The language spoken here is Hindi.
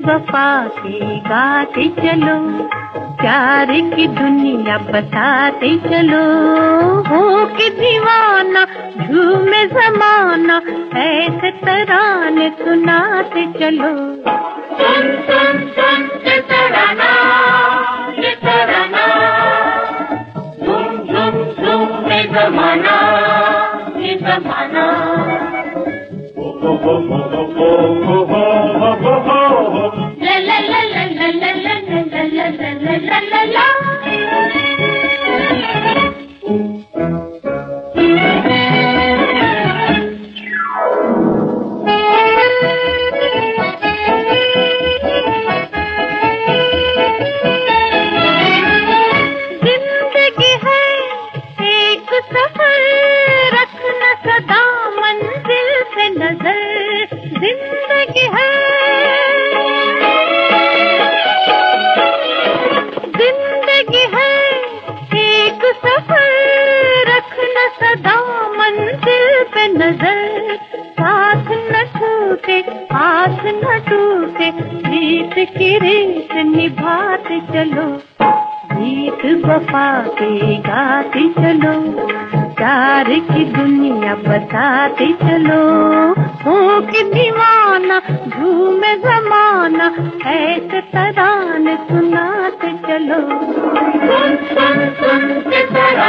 वफा के गाते चलो, प्यार की दुनिया बताते चलो। हो के दीवाना झूमे जमाना, ऐसे तराने सुनाते चलो। सुन सुन सुन ये तराना, ये तराना, झूम झूम झूम ये जमाना, ये जमाना। ला ला ला ला ला ला ला ला ला ला ला ला। जिंदगी है एक सफर, रखना सदा मंजिल से नजर। जिंदगी है, जिंदगी है एक सफर, रखना सदा मंजिल पे नजर। साथ न छूटे आस न टूटे, रीत की रीत निभाते चलो। गीत वफा के गाते चलो, प्यार की दुनिया बताते चलो। हो के दीवाना झूमे जमाना, ऐसे तराने सुनाते चलो। सुन सुन सुन ये तराना।